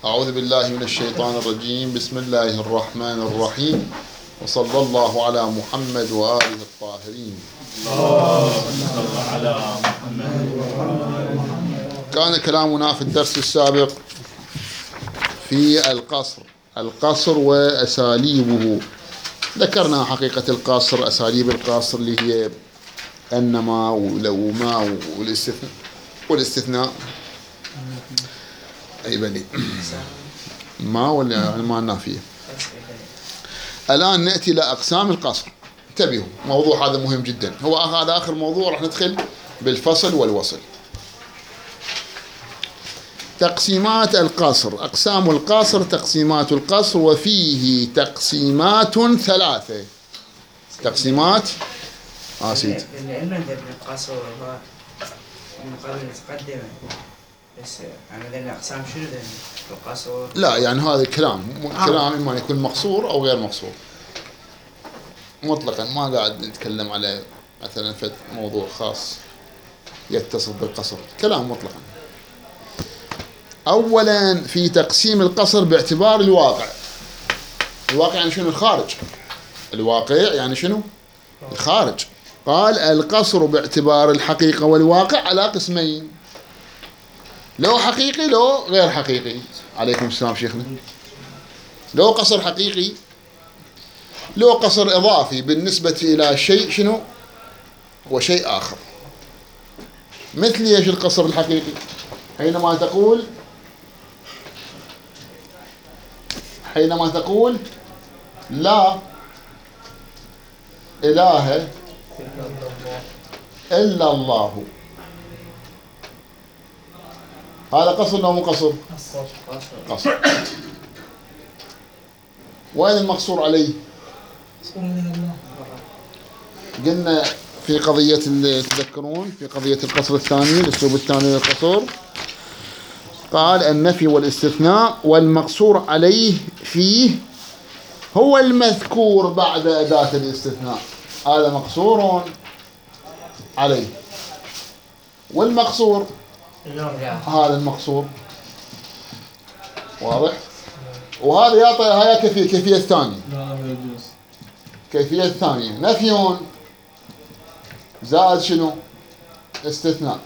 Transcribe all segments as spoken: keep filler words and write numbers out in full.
أعوذ بالله من الشيطان الرجيم. بسم الله الرحمن الرحيم، وصلى الله على محمد وآله الطاهرين. على محمد. كان كلامنا في الدرس السابق في القصر القصر وأساليبه. ذكرنا حقيقة القصر، أساليب القصر اللي هي أنما ولو ما والاستثناء والاستثناء أي بلي ما ولا ما النافية. الآن نأتي إلى أقسام القصر. انتبهوا، موضوع هذا مهم جدا، هو هذا آخر موضوع، راح ندخل بالفصل والوصل. تقسيمات القصر، أقسام القصر، تقسيمات القصر، وفيه تقسيمات ثلاثة. تقسيمات آه سيد لأن القصر هو المقابل المتقدمة، بس عملنا أقسام شنو القصر؟ لا يعني هذا كلام آه. كلام إما يكون مقصور أو غير مقصور مطلقا، ما قاعد نتكلم على مثلا في موضوع خاص يتصل بالقصر، كلام مطلقا. أولا في تقسيم القصر باعتبار الواقع. الواقع يعني شنو؟ الخارج. الواقع يعني شنو؟ الخارج. قال القصر باعتبار الحقيقة والواقع على قسمين، لو حقيقي لو غير حقيقي. عليكم السلام شيخنا. لو قصر حقيقي، لو قصر إضافي بالنسبة إلى شيء شنو وشيء آخر. مثل ايش القصر الحقيقي؟ حينما تقول حينما تقول لا إله إلا الله، هذا قصر ولا مو قصر؟ قصر. وين المقصور عليه؟ قلنا في قضية اللي تذكرون في قضية القصر الثاني، الأسلوب الثاني للقصر، قال النفي والاستثناء، والمقصور عليه فيه هو المذكور بعد أداة الاستثناء، هذا مقصور عليه. والمقصور هذا المقصور، واضح؟ وهذا يعطي هيا كيفية كيفية الثانية. كيفية الثانية نفي زائد شنو؟ استثناء.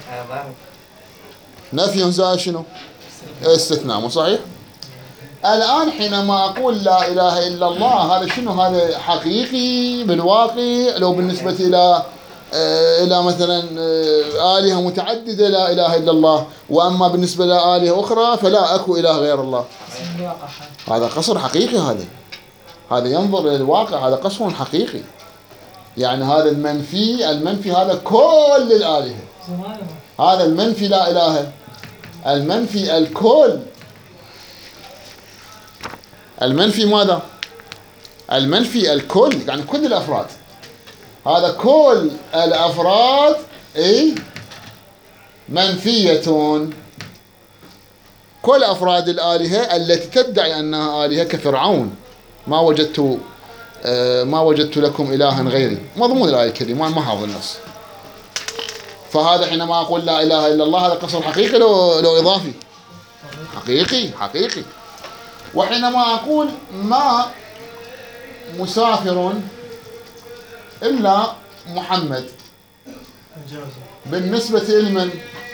نفي زائد شنو؟ استثناء، مو صحيح؟ الآن حينما أقول لا إله إلا الله، هذا شنو؟ هذا حقيقي بالواقع. لو بالنسبة إلى إلى مثلا آلهة متعددة لا إله إلا الله، وأما بالنسبة لآلهة أخرى فلا أكو إله غير الله، هذا قصر حقيقي. هذا هذا ينظر إلى الواقع، هذا قصر حقيقي. يعني هذا المنفي المنفي هذا كل الآلهة، هذا المنفي لا إله، المنفي الكل. المنفي ماذا؟ المنفي الكل، يعني كل الأفراد، هذا كل الأفراد أي منفية. كل أفراد الآلهة التي تدعي أنها آلهة كفرعون، ما وجدت ما وجدت لكم إلها غيري، مضمون الآية الكريمة، ما حافظ النص. فهذا حينما أقول لا إله إلا الله، هذا قصر حقيقي لو, لو إضافي؟ حقيقي حقيقي. وحينما أقول ما مسافر إلا محمد، بالنسبة لمن؟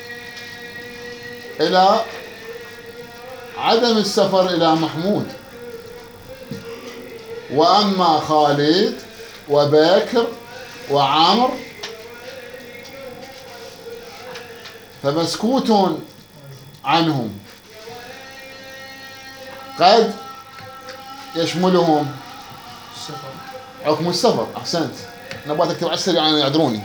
إلى عدم السفر إلى محمود. وأما خالد وباكر وعامر فمسكوت عنهم، قد يشملهم حكم السفر. أحسنت، نبغى تكتب على السريع يعني يعذروني.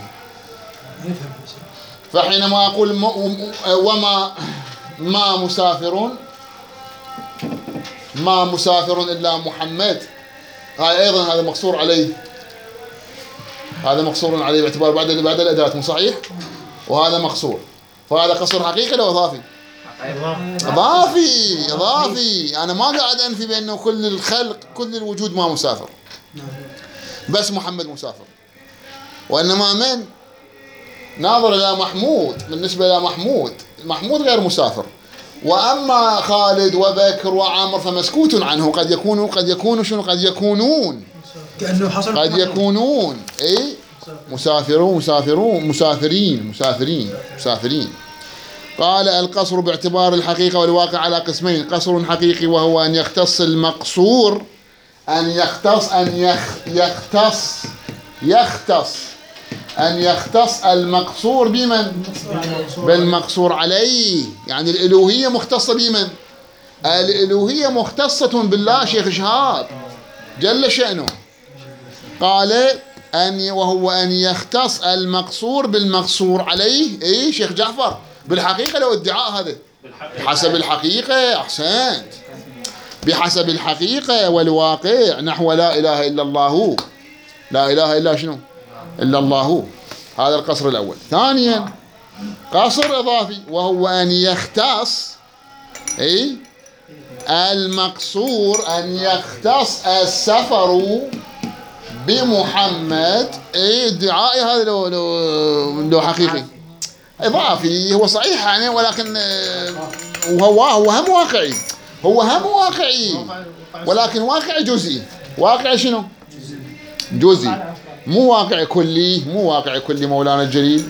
فحينما أقول وما ما مسافر ما مسافر إلا محمد، هاي أيضا هذا مقصور عليه، هذا مقصور عليه باعتبار بعد بعد الأداة، مو صحيح؟ وهذا مقصور، فهذا قصر حقيقي لو إضافي؟ إضافي إضافي. أنا ما قاعد أنفي بأنه كل الخلق كل الوجود ما مسافر، بس محمد مسافر. وإنما من ناظر إلى محمود، بالنسبة إلى محمود، محمود غير مسافر، وأما خالد وبكر وعمر فمسكوت عنه، قد يكونوا قد يكونوا شنو قد يكونون كأنه حصل قد يكونون اي مسافرون مسافرون مسافرين مسافرين مسافرين. قال القصر باعتبار الحقيقة والواقع على قسمين: قصر حقيقي وهو أن يختص المقصور أن يختص أن يخ يختص يختص أن يختص المقصور بمن؟ بالمقصور عليه. يعني الألوهية مختصة بمن؟ الألوهية مختصة بالله شيخ شهاب جل شأنه. قال أن وهو أن يختص المقصور بالمقصور عليه. إيه شيخ جعفر بالحقيقة لو ادعاء هذا بحسب الحقيقة. أحسنت. بحسب الحقيقة والواقع نحو لا إله إلا الله. لا إله إلا شنو؟ إلا الله. هذا القصر الأول. ثانيا قصر إضافي وهو أن يختص أي المقصور أن يختص السفر بمحمد. أي ادعائي هذا لو لو لو حقيقي إضافي هو صحيح يعني، ولكن وهو هو هم واقعي هو هم واقعي ولكن واقع جزئي. واقع شنو؟ جزئي مو واقع كلي. مو واقع كلي مولانا الجليل.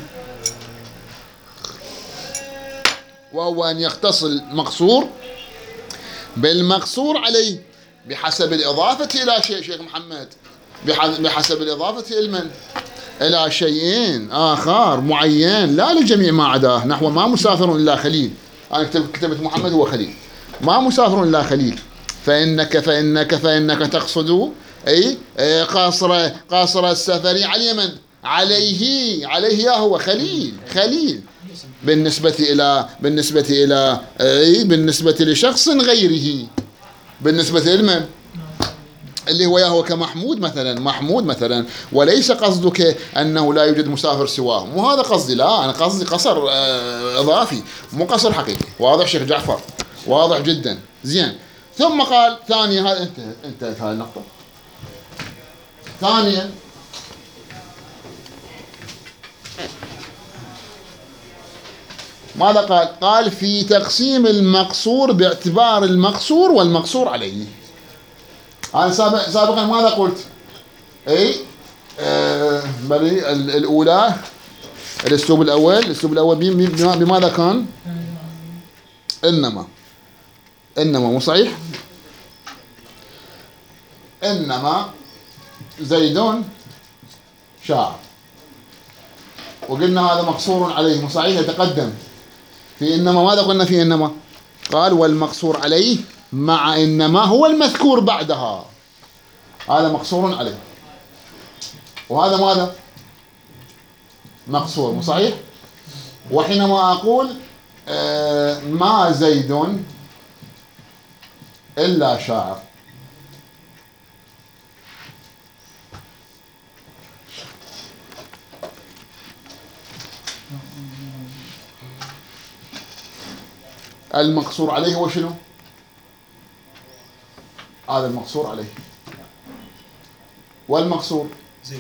وهو أن يختص المقصور بالمقصور عليه بحسب الإضافة إلى شيء شيخ محمد بحسب الإضافة إلى من؟ إلى شيئين آخر معين لا لجميع ما عداه. نحو ما مسافر إلا خليل. أنا كتبت محمد هو خليل. ما مسافر إلا خليل. فإنك فإنك فإنك تقصد أي قاصر قاصر السفر على من؟ عليه. عليه يا هو خليل. خليل بالنسبة إلى بالنسبة إلى أي بالنسبة لشخص غيره. بالنسبة لمن؟ اللي هو يا هو كمحمود مثلا. محمود مثلا. وليس قصدك أنه لا يوجد مسافر سواه. مو هذا قصدي. لا أنا قصدي قصر إضافي مو قصر حقيقي. واضح شيخ جعفر؟ واضح جدا. زين. ثم قال ثانيا هذا انتهت انتهت هذه النقطة. ثانيا ماذا قال؟ قال في تقسيم المقصور باعتبار المقصور والمقصور عليه. أنا سابق سابقا ماذا قلت؟ أي آه بلي الأولى الأسلوب الأول الأسلوب الأول بماذا كان؟ إنما إنما مو صحيح؟ إنما زيد شاعر وقلنا هذا مقصور عليه. مو صحيح؟ يتقدم في إنما. ماذا قلنا في إنما؟ قال والمقصور عليه مع إنما هو المذكور بعدها. هذا مقصور عليه وهذا ماذا؟ مقصور. مو صحيح؟ وحينما أقول آه ما زيد إلا شاعر المقصور عليه هو شنو؟ هذا المقصور عليه. والمقصور زين.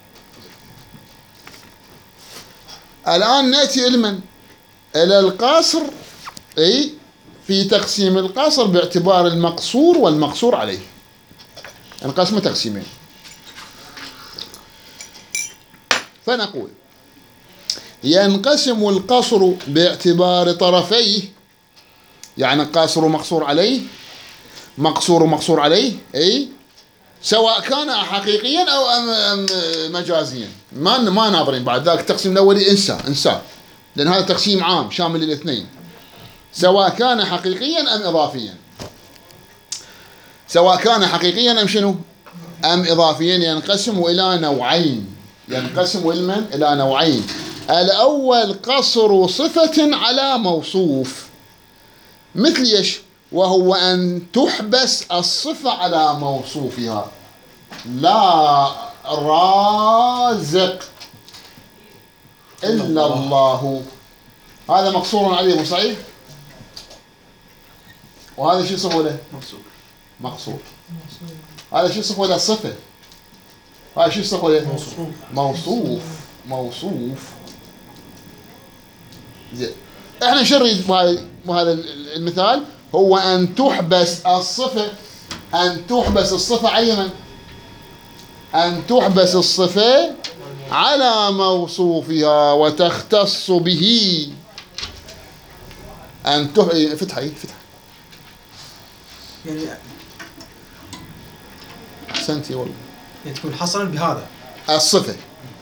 الآن نأتي إلى إلى القصر. أي في تقسيم القصر باعتبار المقصور والمقصور عليه. انقسم تقسيمين. فنقول ينقسم القصر باعتبار طرفيه. يعني قاصر ومقصور عليه مقصور ومقصور عليه. أي سواء كان حقيقيا أو أم مجازيا. ما ما ناظرين بعد ذاك. التقسيم الأولي انسى انسى لأن هذا تقسيم عام شامل للاثنين. سواء كان حقيقيا أم إضافيا. سواء كان حقيقيا أم شنو؟ أم إضافيا. ينقسم إلى نوعين. ينقسم إلى إلى نوعين. الأول قصر صفة على موصوف. مثل ايش؟ وهو أن تحبس الصفة على موصوفها. لا رازق إلا الله. هذا مقصور عليه. مو صحيح؟ وهذا شو يصفه له؟ مقصور. مقصور. هذا شو يصفه له؟ الصفة. هذا شو يصفه له؟ موصوف. موصوف. موصوف. زين. احنا شو نريد بهذا المثال؟ هو أن تحبس الصفة، أن تحبس الصفة على من؟ أن تحبس الصفة على موصوفها وتختص به. أن تح... فتحة فتحة يعني أحسنتي والله. يعني تكون حصرا بهذا الصفة،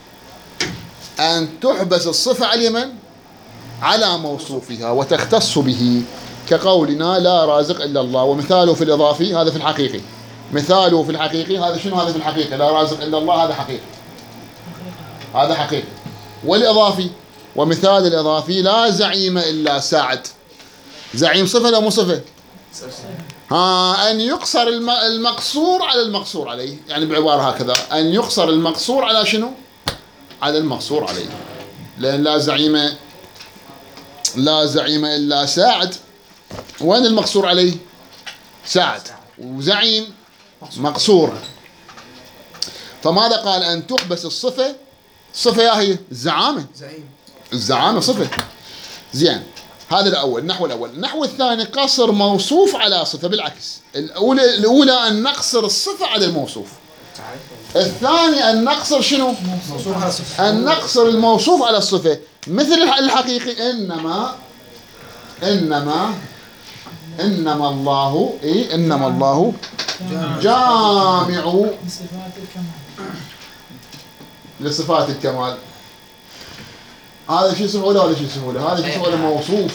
أن تحبس الصفة على من؟ على موصوفها وتختص به، كقولنا لا رازق إلا الله. ومثاله في الإضافي هذا في الحقيقي، مثاله في الحقيقي هذا شنو؟ هذا في الحقيقي لا رازق إلا الله، هذا حقيقي، هذا حقيقي. والإضافي، ومثال الإضافي لا زعيم إلا سعد. زعيم صفة لا مو صفة؟ ها، أن يقصر المقصور على المقصور عليه، يعني بعبارة هكذا، أن يقصر المقصور على شنو؟ على المقصور عليه. لأن لا زعيم لا زعيم إلا سعد، وين المقصور عليه؟ سعد، وزعيم مقصور. فماذا قال؟ أن تحبس الصفة، الصفة يا هي الزعامة، الزعامة صفة. زين، هذا الأول، النحو الأول. النحو الثاني قصر موصوف على صفة، بالعكس. الأولى الأولى أن نقصر الصفة على الموصوف، الثاني أن نقصر شنو؟ موصوف على الصفة. أن نقصر الموصوف على الصفة، مثل الحقيقي إنما إنما إنما الله إيه إنما الله جامع لصفات الكمال. هذا شيء اسمه ولا هذا شيء اسمه ولا هذا شيء اسمه موصوف،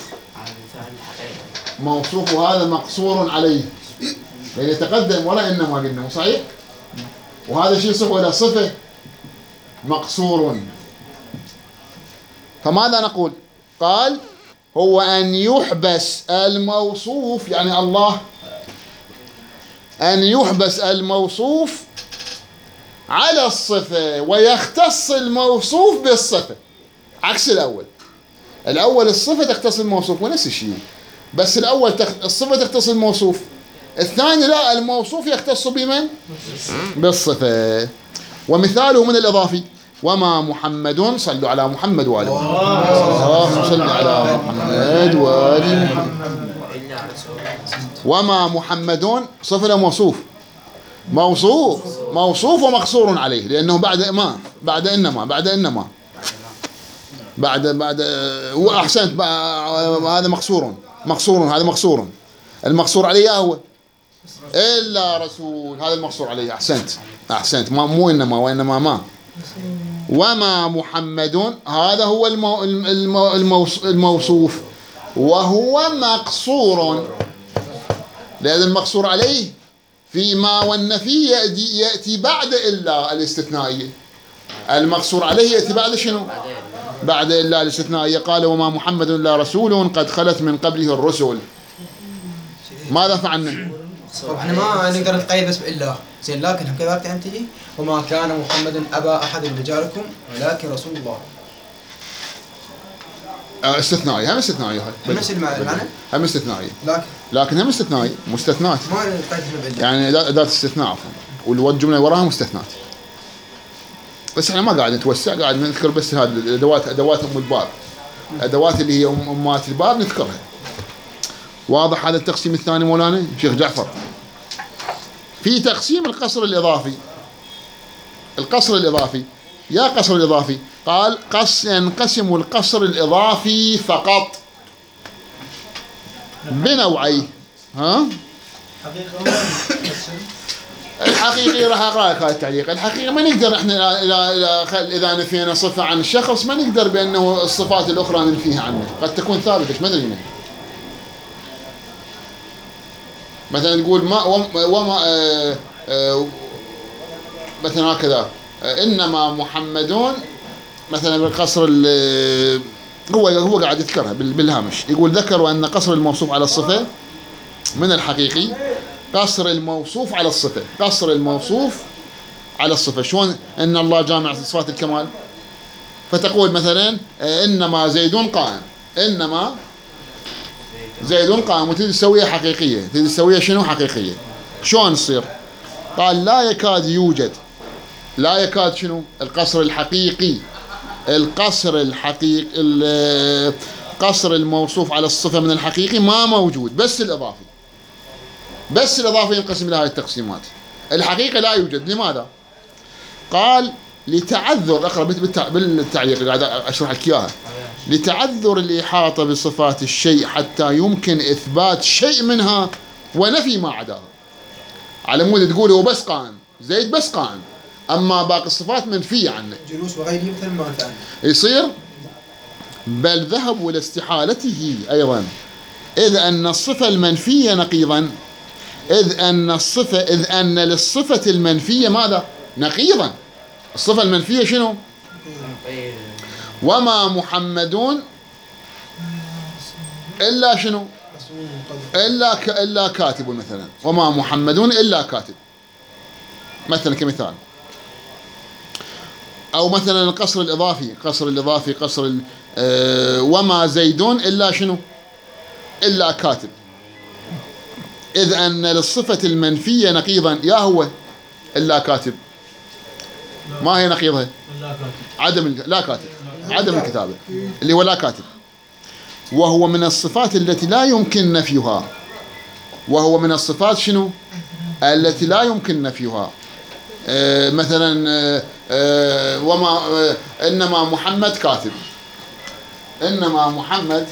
موصوف، وهذا مقصور عليه لأن يتقدم ولا إنما قلنا صحيح. وهذا شيء اسمه ولا صفة مقصور. فماذا نقول؟ قال هو أن يحبس الموصوف، يعني الله، أن يحبس الموصوف على الصفة ويختص الموصوف بالصفة، عكس الأول. الأول الصفة تختص الموصوف ونفس الشيء، بس الأول تخ... الصفة تختص الموصوف، الثاني لا، الموصوف يختص بمن؟ بالصفة. ومثاله من الإضافي وما محمد، صلوا على محمد وآل محمد، اللهم صل على محمد وآل محمد. وما محمد صفة موصوف، موصوف موصوف ومقصور عليه، لأنه بعد ما بعد إنما بعد إنما بعد بعد وأحسنت، هذا مقصور مقصور هذا مقصور. المقصور عليه هو إلا رسول، هذا المقصور عليه. أحسنت أحسنت، ما مو إنما وإنما ما. وما محمد هذا هو المو المو الموصوف، وهو مقصور، لأن المقصور عليه فيما والنفي يأتي, يأتي بعد إلا الاستثنائية. المقصور عليه يأتي بعد شنو؟ بعد إلا الاستثنائية. قال وما محمد إلا رسول قد خلت من قبله الرسل. ماذا فعلنا؟ طب احنا ما نقدر نقيد بس بإلا زين، لكن كذلك أنت تجي وما كان محمد أبا أحد من رجالكم ولكن رسول الله. استثنائي، هم استثنائي، هاي نفس المعنى، هم استثنائي، لكن لكن هم استثنائي مستثنات، ما نقيد بإلا، يعني أداة استثناء عفوا، والجملة وراها مستثنات. بس احنا ما قاعد نتوسع، قاعد نذكر بس هذه الأدوات، أدوات أم الباب، الأدوات اللي هي أمات الباب نذكرها. واضح هذا التقسيم الثاني مولانا شيخ جعفر؟ في تقسيم القصر الإضافي، القصر الإضافي، يا قصر الإضافي، قال قص ينقسم القصر الإضافي فقط بنوعين. ها؟ الحقيقي راح أقرأ لك هذا التعليق. الحقيقي ما نقدر احنا إذا إذا نفينا صفة عن الشخص ما نقدر بأنه الصفات الأخرى ننفيها عنه، قد تكون ثابتة ما أدري. مثلا نقول ما وما آه آه مثلا هكذا آه إنما محمدون، مثلا بالقصر هو هو قاعد يذكرها بالهامش، يقول ذكروا أن قصر الموصوف على الصفة من الحقيقي قصر الموصوف على الصفة، قصر الموصوف على الصفة. شلون؟ إن الله جامع صفات الكمال، فتقول مثلا آه إنما زيد قائم، إنما زيد قائم، وتريد تسويها حقيقية، تريد تسويها شنو حقيقية، شلون تصير؟ قال لا يكاد يوجد، لا يكاد شنو؟ القصر الحقيقي، القصر الحقيقي قصر الموصوف على الصفة من الحقيقي ما موجود، بس الإضافي. بس الإضافي ينقسم إلى هذه التقسيمات. الحقيقة لا يوجد. لماذا؟ قال لتعذر، أقرأ بالتعليق قاعد أشرح لك إياها. لتعذر الإحاطة بصفات الشيء حتى يمكن إثبات شيء منها ونفي ما عداها. على مود تقول هو بس قائم، زيد بس قائم، أما باقي الصفات منفية عنه. جلوس وغيره مثل ما أنت عنه. يصير بل ذهبوا إلى استحالته أيضا، إذ أن الصفة المنفية نقيضا، إذ أن الصفة إذ أن للصفة المنفية ماذا؟ نقيضا. الصفة المنفية شنو؟ وما محمدون إلا شنو؟ إلا ك... إلا كاتب مثلا، وما محمدون إلا كاتب مثلا كمثال. أو مثلا القصر الإضافي، قصر الإضافي قصر ال... آه... وما زيدون إلا شنو؟ إلا كاتب. إذ أن للصفة المنفية نقيضا، يا هو إلا كاتب. ما هي نقيضها؟ عدم لا كاتب، عدم الكتابة اللي هو لا كاتب، وهو من الصفات التي لا يمكن نفيها. وهو من الصفات شنو؟ التي لا يمكن نفيها. آه مثلا آه آه وما آه إنما محمد كاتب، إنما محمد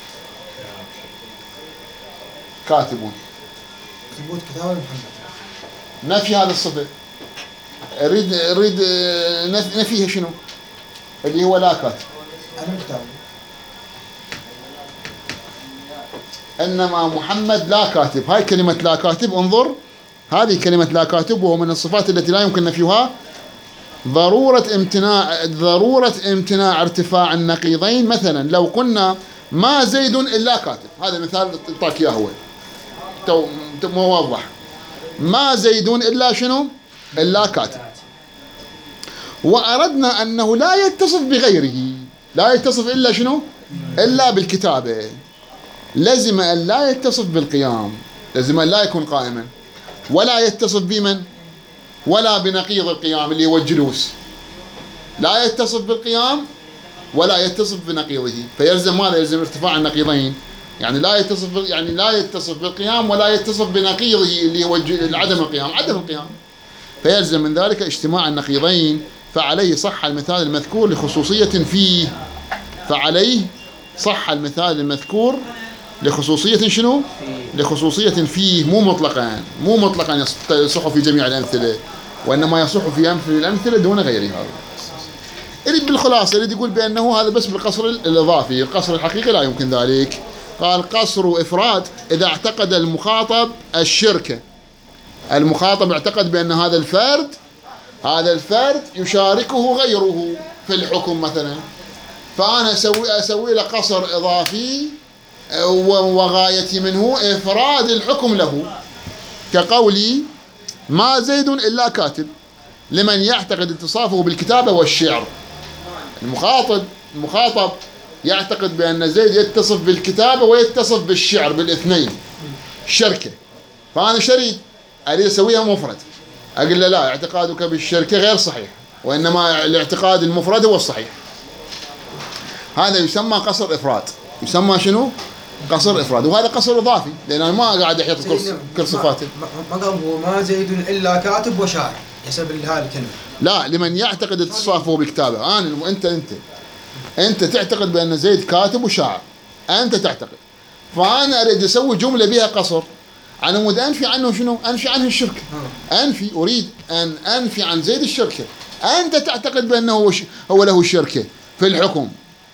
كاتب. ثبوت كتابة محمد، نفي هذه الصفة. أريد أريد نفيها شنو؟ اللي هو لا كاتب. عدم كتابة. إنما محمد لا كاتب، هاي كلمة لا كاتب، انظر هذه كلمة لا كاتب، وهو من الصفات التي لا يمكن نفيها. ضرورة امتناع ضرورة امتناع ارتفاع النقيضين. مثلا لو قلنا ما زيد إلا كاتب، هذا مثال اعطاك اياه هو تو موضح. ما زيد إلا شنو؟ إلا كاتب. وأردنا أنه لا يتصف بغيره، لا يتصف إلا شنو؟ إلا بالكتابة. لازم أن لا يتصف بالقيام، لازم أن لا يكون قائما، ولا يتصف بمن؟ ولا بنقيض القيام اللي هو الجلوس. لا يتصف بالقيام ولا يتصف بنقيضه، فيلزم ماذا؟ يلزم ارتفاع النقيضين. يعني لا يتصف يعني لا يتصف بالقيام ولا يتصف بنقيضه اللي هو عدم القيام، عدم القيام، فيلزم من ذلك اجتماع النقيضين. فعليه صح المثال المذكور لخصوصية فيه. فعليه صح المثال المذكور لخصوصية شنو؟ لخصوصية فيه، مو مطلقا، مو مطلقا يصح في جميع الأمثلة، وإنما يصح في أمثلة الأمثلة دون غيرها. يريد بالخلاصة يريد يقول بأنه هذا بس بالقصر الإضافي، القصر الحقيقي لا يمكن ذلك. قال قصر إفراد إذا اعتقد المخاطب الشركة. المخاطب اعتقد بأن هذا الفرد هذا الفرد يشاركه غيره في الحكم مثلا، فأنا أسوي أسوي له قصر إضافي وغايتي منه إفراد الحكم له، كقولي ما زيد إلا كاتب، لمن يعتقد اتصافه بالكتابة والشعر. المخاطب المخاطب يعتقد بأن زيد يتصف بالكتابة ويتصف بالشعر، بالاثنين شركة. فأنا شريد أريد أسويها مفرد، أقول له لا، اعتقادك بالشركة غير صحيح، وإنما الاعتقاد المفرد هو الصحيح. هذا يسمى قصر إفراد. يسمى شنو؟ قصر إفراد. وهذا قصر إضافي، لأن أنا ما قاعد أحيط كل كل صفاته. ما قال هو ما زيد إلا كاتب وشاعر يحسب هذه الكلمة. لا، لمن يعتقد اتصافه بالكتابة. أنا وأنت أنت أنت تعتقد بأن زيد كاتب وشاعر، أنت تعتقد، فأنا أريد أسوي جملة بها قصر على مود أنفي عنه شنو؟ أنفي عنه الشركة. أنفي أريد أن أنفي عن زيد الشركة. أنت تعتقد بأنه هو, ش... هو له الشركة في الحكم.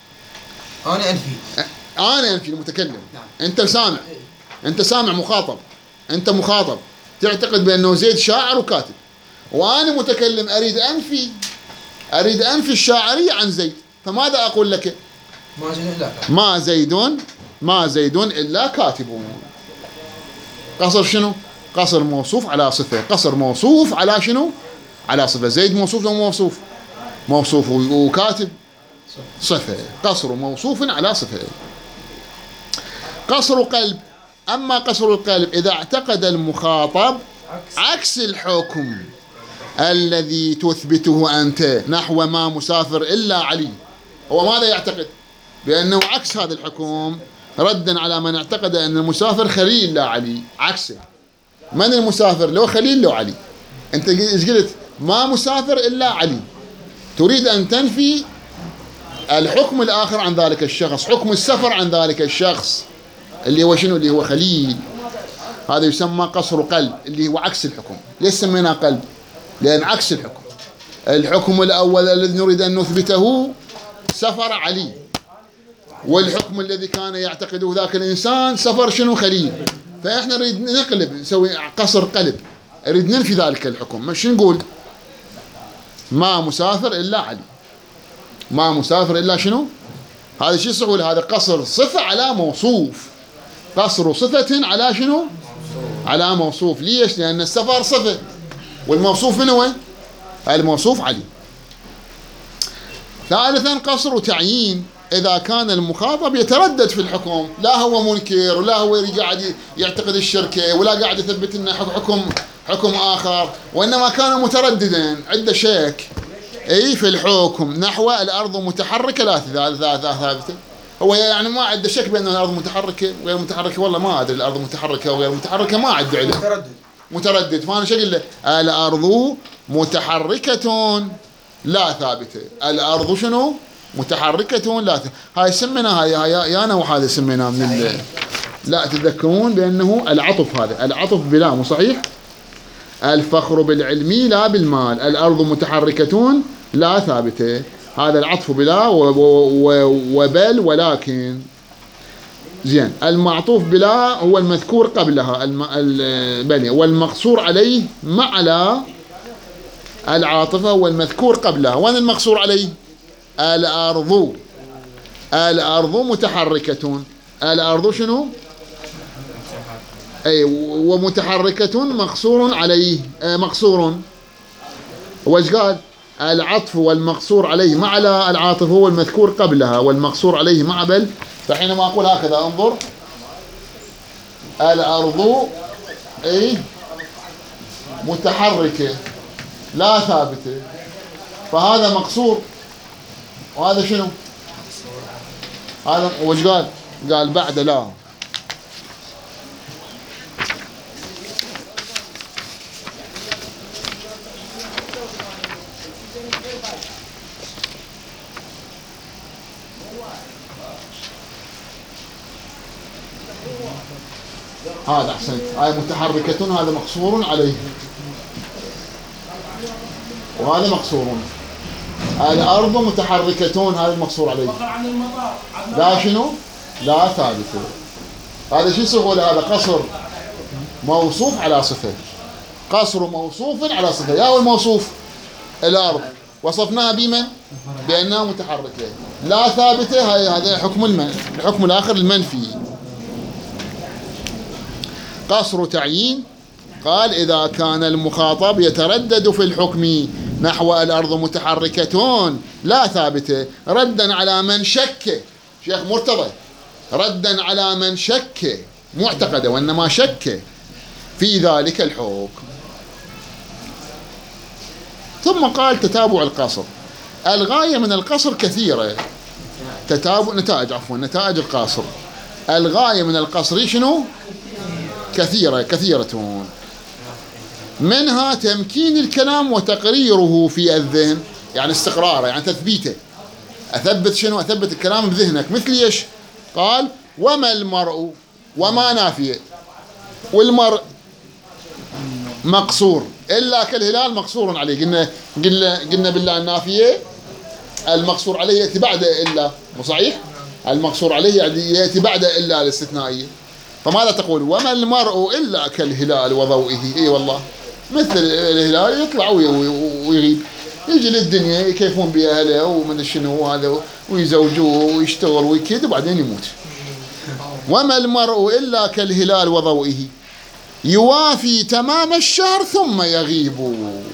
أنا أنفي أنا أنفي المتكلم. أنت سامع، أنت سامع مخاطب، أنت مخاطب تعتقد بأنه زيد شاعر وكاتب، وأنا متكلم أريد أنفي أريد أنفي الشاعرية عن زيد. فماذا أقول لك؟ ما زيد إلا كاتب. ما زيدون ما زيدون إلا كاتب. قصر شنو؟ قصر موصوف على صفة. قصر موصوف على شنو؟ على صفة. زيد موصوف أو موصوف؟ موصوف. وكاتب صفة. قصر موصوف على صفة. قصر قلب. أما قصر القلب إذا اعتقد المخاطب عكس الحكم الذي تثبته أنت، نحو ما مسافر إلا علي. هو ماذا يعتقد؟ بأنه عكس هذا الحكم، ردا على من اعتقد أن المسافر خليل لا علي. عكسه، من المسافر؟ لو خليل لو علي. أنت إيش قلت؟ ما مسافر إلا علي. تريد أن تنفي الحكم الآخر عن ذلك الشخص، حكم السفر عن ذلك الشخص اللي هو شنو؟ اللي هو خليل. هذا يسمى قصر قلب، اللي هو عكس الحكم. ليش سميناه قلب؟ لأن عكس الحكم. الحكم الأول الذي نريد أن نثبته سفر علي، والحكم الذي كان يعتقده ذاك الإنسان سفر شنو؟ خليل. فإحنا نريد نقلب، نسوي قصر قلب، نريد ننفي ذلك الحكم. مش نقول ما مسافر إلا علي، ما مسافر إلا شنو؟ هذا شو يسوي؟ هذا قصر صفة على موصوف، قصر صفة على شنو؟ على موصوف. ليش؟ لأن السفر صفة والموصوف من هو؟ الموصوف علي. ثالثا قصر تعيين، إذا كان المخاطب يتردد في الحكم، لا هو منكر ولا هو قاعد يعتقد الشركة ولا قاعد يثبت لنا حكم حكم آخر، وإنما كان مترددا عنده شك أي في الحكم نحو الأرض متحركة لا ثابتة. هو يعني ما عنده شك بأن الأرض متحركة وغير متحركة، والله ما أدري الأرض متحركة وغير متحركة، ما عنده علم، متردد متردد. فأنا شو أقول له؟ الأرض متحركة لا ثابتة. الأرض شنو؟ متحركة لا ثابتة. هاي سمينا هاي هاي يا أنا وهذا سمينا من ال... لا تتذكرون بأنه العطف، هذا العطف بلا مو صحيح؟ الفخر بالعلم لا بالمال. الأرض متحركة لا ثابتة، هذا العطف بلا وبل ولكن. زين. المعطوف بلا هو المذكور قبلها البني، والمقصور عليه مع لا العاطفة والمذكور قبلها. وين المقصور عليه؟ الأرض. الأرض متحركة. الأرض شنو؟ أي ومتحركة مقصور عليه، مقصور. وش قال؟ العطف والمقصور عليه مع لا العاطف هو المذكور قبلها والمقصور عليه مع بل. فحينما أقول هكذا انظر، الأرض أي متحركة لا ثابتة، فهذا مقصور وهذا شنو؟ هذا وش قال؟ قال بعد لا. هذا أحسنت. هاي متحركة، هذا مقصور عليه وهذا مقصور. الأرض متحركة، هذا المقصور عليه لا شنو؟ لا ثابتة. هذا شو يسوي؟ هذا قصر موصوف على صفة، قصر موصوف على صفة. يا هو الموصوف الأرض وصفناها بمن؟ بأنها متحركة لا ثابتة. هاي هذا حكم المن... الحكم الآخر المنفي. قصر تعيين، قال إذا كان المخاطب يتردد في الحكم نحو الأرض متحركة لا ثابتة، ردا على من شك. شيخ مرتضى، ردا على من شك معتقد وإنما شك في ذلك الحكم. ثم قال تتابع القصر. الغاية من القصر كثيرة، تتابع نتائج عفوا نتائج القصر. الغاية من القصر شنو؟ كثيرة كثيرة، منها تمكين الكلام وتقريره في الذهن، يعني استقراره، يعني تثبيته. أثبت شنو؟ أثبت الكلام بذهنك. مثل إيش؟ قال وما المرء، وما نافية، والمرء مقصور إلا كالهلال مقصور عليه. قلنا قلنا قلنا بالله النافية المقصور عليه يأتي بعد إلا، مو صحيح؟ المقصور عليه يعني يأتي بعد إلا الاستثنائية. فماذا تقول؟ وما المرء إلا كالهلال وضوئه. إي والله مثل الهلال يطلع ويغيب، يجي للدنيا يكيفون بأهله ومن شنو هذا ويزوجوه ويشتغل ويكيد وبعدين يموت. وما المرء إلا كالهلال وضوئه يوافي تمام الشهر ثم يغيب.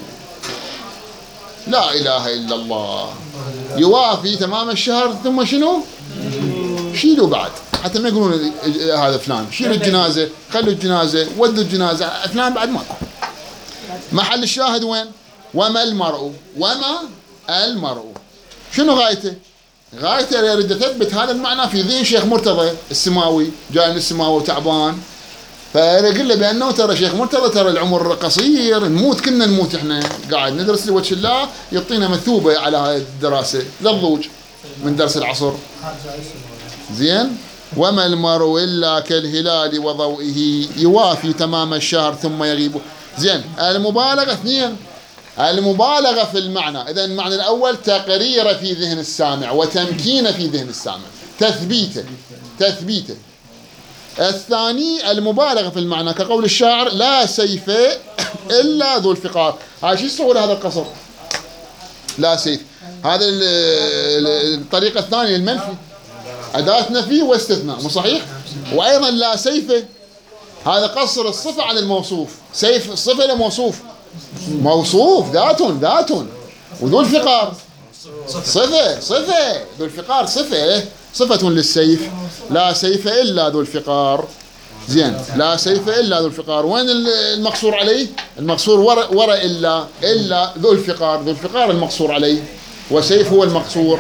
لا إله إلا الله. يوافي تمام الشهر ثم شنو؟ شيلوا بعد، حتى ما يقولون هذا فلان. شيلوا الجنازة، خلوا الجنازة، ودوا الجنازة، فلان بعد ماكو. محل الشاهد وين؟ وما المرء. وما المرء شنو غايته؟ غاية اللي أريد أثبت هذا المعنى في ذهن شيخ مرتضى السماوي، جاي من السماوي وتعبان، فأقول له بأنه ترى شيخ مرتضى ترى العمر قصير، نموت كنا نموت إحنا، قاعد ندرس لوجه الله يعطينا مثوبة على هاي الدراسة للضوج من درس العصر. زين. وما المرء إلا كالهلال وضوئه يوافي تمام الشهر ثم يغيب. زين. المبالغة اثنين، المبالغة في المعنى. إذا المعنى الأول تقرير في ذهن السامع وتمكين في ذهن السامع، تثبيته تثبيته. الثاني المبالغة في المعنى كقول الشاعر لا سيف إلا ذو الفقار. هاي شو يصور هذا القصر؟ لا سيف. هذا الطريقة الثانية المنفي، أداة نفي واستثناء، مو صحيح؟ وأيضا لا سيف هذا قصر الصفة على الموصوف. سيف الصفة لموصوف، موصوف ذات ذات، وذو الفقار صفة صفة، ذو الفقار صفة صفة للسيف. لا سيف إلا ذو الفقار. زين. لا سيف إلا ذو الفقار. وين المقصور عليه؟ المقصور وراء وراء إلا إلا ذو الفقار. ذو الفقار المقصور عليه، وسيف هو المقصور.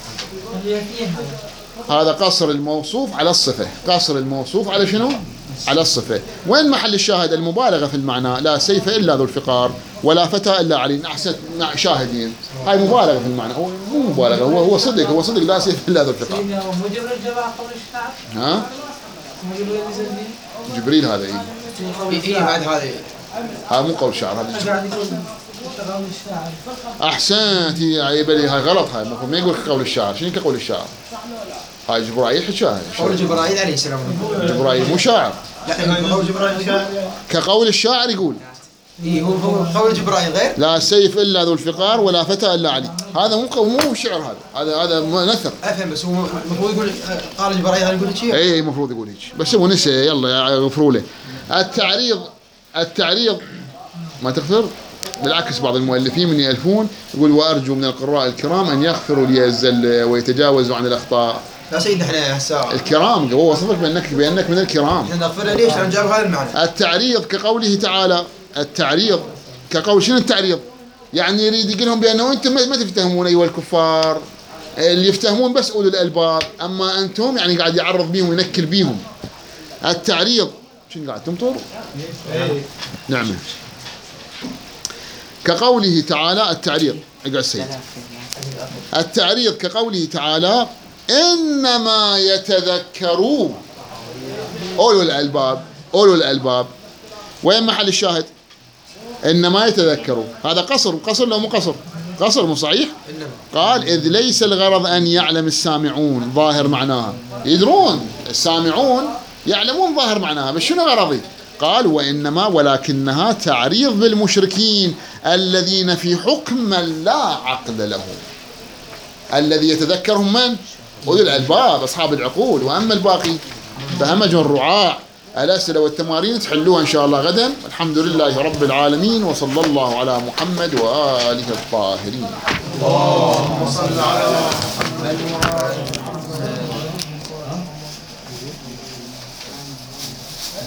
هذا قصر الموصوف على الصفة. قصر الموصوف على شنو؟ على الصفة. وين محل الشاهد؟ المبالغة في المعنى. لا سيف إلا ذو الفقار ولا فتى إلا علي. أحسن شاهدين. هاي مبالغة في المعنى، هو مو مبالغة، هو هو صدق، هو صدق لا سيف إلا ذو الفقار. ها؟ جبريل هذا إيه؟ إيه بعد هذا هذا مو قول شعر، هذا جبريل. أحسنت يا عيبلي، هاي غلط، هاي المفروض ما يقول كقول الشاعر. شنو كقول الشاعر؟ هاي جبرائيل حكاها. قول جبرائيل عليه السلام. جبرائيل مو شاعر. لا قول جبرائيل شاعر. كقول الشاعر يقول. إيه هو هو قول جبرائيل غير. لا سيف إلا ذو الفقار ولا فتى إلا علي. هذا مو مو شعر، هذا هذا هذا نثر. أفهم، بس هو المفروض يقول قال جبرائيل يقول هيك شيء. إيه المفروض يقول هيك، بس هو نسي. يلا يغفروا له. التعريض التعريض ما تغفر. بالعكس بعض المؤلفين من يألفون يقول وأرجو من القراء الكرام أن يغفروا لي الزل ويتجاوزوا عن الأخطاء. لا سيدنا احنا هسه الكرام، هو وصفك بأنك بأنك من الكرام. احنا نغفر ليش؟ لأن جاب هذا المعنى. التعريض كقوله تعالى، التعريض كقول شنو التعريض؟ يعني يريد يقول لهم بأنه أنتم ما تفتهمون أيها الكفار، اللي يفتهمون بس أولو الألباب، أما أنتم يعني قاعد يعرض بيهم وينكل بيهم. التعريض شنو قاعد تمطر؟ نعم. كقوله تعالى التعريض، اقعد سيد. التعريض كقوله تعالى إنما يتذكرون أولو الألباب. أولو الألباب. وين محل الشاهد؟ إنما يتذكرون. هذا قصر. قصر لو مو قصر؟ قصر مو صحيح؟ قال إذ ليس الغرض أن يعلم السامعون ظاهر معناها. يدرون السامعون يعلمون ظاهر معناها، بس شنو غرضي؟ قال وإنما ولكنها تعريض بالمشركين الذين في حكم من لا عقل له. الذي يتذكرهم من؟ أولي الألباب أصحاب العقول، وأما الباقي فهمج الرعاع. الأسئلة والتمارين تحلوها إن شاء الله غدا. الحمد لله رب العالمين، وصلى الله على محمد وآله الطاهرين. اللهم صل على محمد وآله